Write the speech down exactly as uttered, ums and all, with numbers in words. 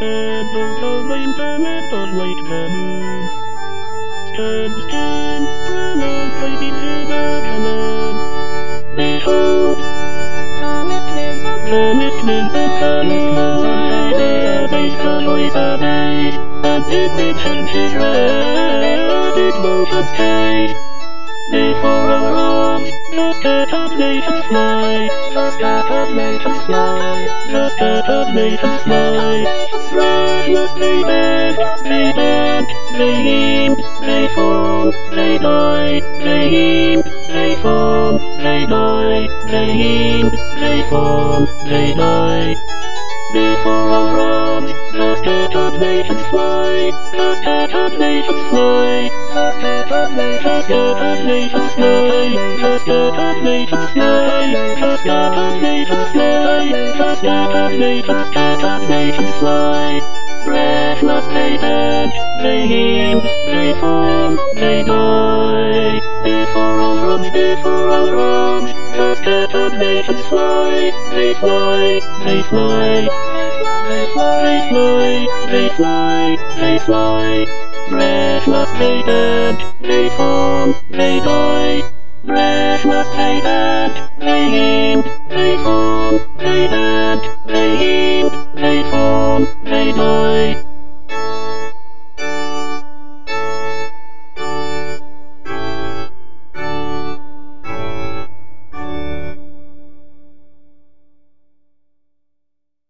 and don't complain them, don't wait them. Stand, stand, Bruno, baby to the command. Behold, Thomas Clinton, Thomas Clinton, Thomas Clinton, the base, the voice of age, and it did turn his red, it motions cage. Before our arms, the scattered nations fly, the scattered nations fly, the scattered nations fly. Restless they beg, they beg, they heave, they fall, they die, they heave, they fall, they die, they heave, they fall, they die. Before our arms, the scattered nations fly, the scattered nations fly, the scattered nations fly, the scattered nations fly, the scattered nations fly, the scattered nations, scattered nations fly. Breathless they bend, they heave, they fall, they die. Before our arms, before our arms, the scattered nations fly, they fly, they fly, they fly, they fly, they fly, they fly. Breathless they bend, they fall, they die. Breathless they bend, they heave, they fall, they bend, they heave, they fall, they die.